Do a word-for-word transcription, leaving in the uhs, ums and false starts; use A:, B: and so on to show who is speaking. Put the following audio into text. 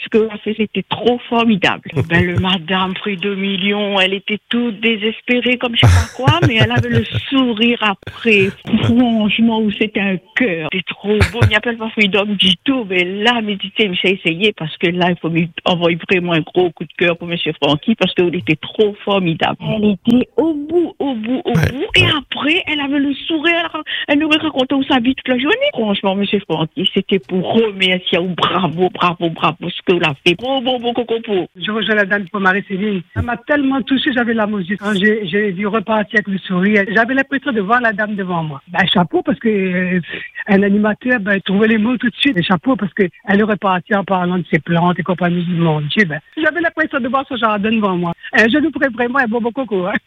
A: que a fait, c'était trop formidable. Ben, le madame pris deux millions, elle était toute désespérée comme je sais pas quoi, mais elle avait le sourire après. Franchement, où c'était un cœur. C'était trop beau. Il n'y a pas de freedom du tout, mais là, méditer, j'ai essayé parce que là, il faut lui envoyer vraiment un gros coup de cœur pour M. Francky parce qu'il était trop formidable. Elle était au bout, au bout, au
B: Ouais,
A: bout, et
B: ouais.
A: après, elle avait le sourire, elle nous racontait où sa vie toute la journée. Franchement, M. Francky, c'était pour remercier, ou bravo, bravo, bravo, ce que vous l'avez fait. Bon, bon, bon, coco, pour.
C: Je rejoins la dame pour Marie-Céline. Ça m'a tellement touché, j'avais la musique. Quand j'ai, j'ai dû repartir avec le sourire, j'avais l'impression de voir la dame devant moi. Ben, chapeau, parce que euh, un animateur, ben, trouvait les mots tout de suite. Et chapeau, parce qu'elle est repartie en parlant de ses plantes et compagnie du monde. Ben, j'avais l'impression de voir ce jardin devant moi. Euh, je nous ferai vraiment un bon bon coco. Hein.